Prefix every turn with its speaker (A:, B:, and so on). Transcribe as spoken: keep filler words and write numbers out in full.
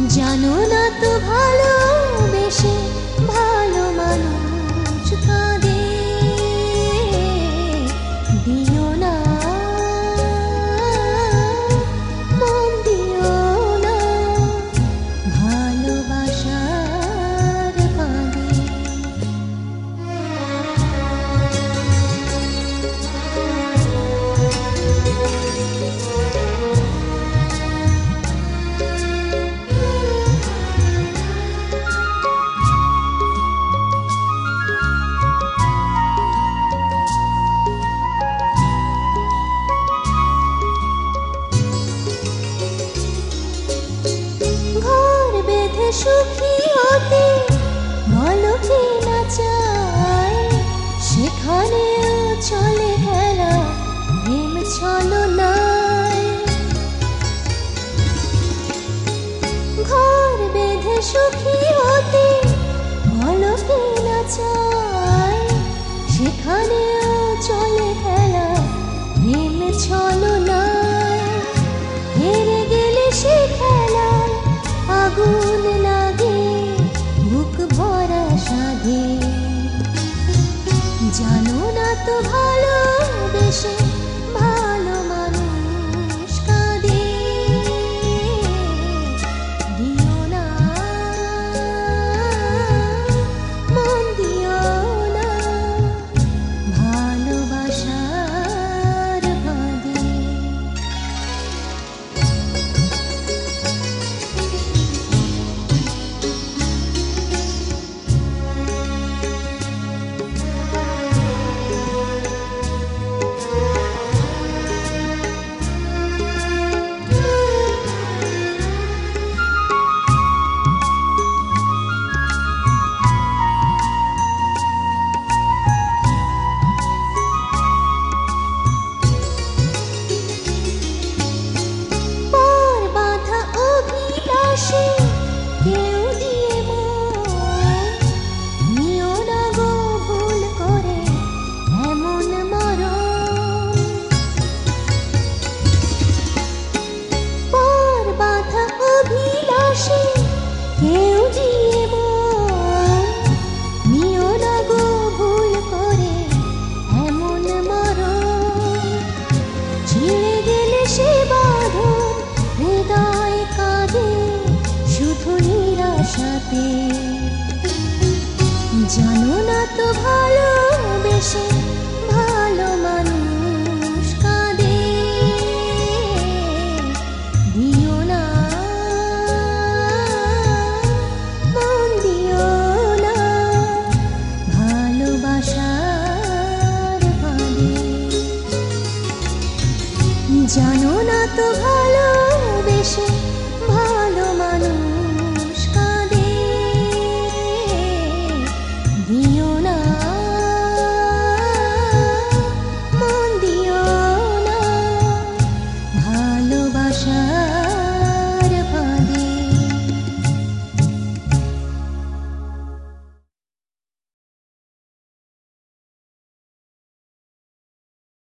A: জানো না তো ভালোবেসে ভালো মানুষ কাঁদে, দিও না মন দিও না ভালোবাসার ফাঁদে। সুখী হতে বলো কে না চায়, সেখানেও চলে খেলা প্রেম ছলনায়। ঘর বেঁধে সুখী হতে বলো কে না চায়, সেখানেও চলে খেলা প্রেম ছলনায়। হেরে গেলে সে খেলায় আগুন লাগে বুক ভরা সাধে, জানো না তো ভালোবেসে ভালো মানুষ কাঁদে, দিও না মন দিও না ভালোবাসার ফাঁদে। কেউ দিয়ে নিও না গো ভুল করে এমন মরণ, পর বাঁধা অভিলাষে কেউ দিয়ে নিও না গো ভুল করে এমন মরণ। ছিঁড়ে গেলে সে বাঁধন হৃদয় কাঁদে শুধু নিরাশাতে, জানো না তো ভালোবেসে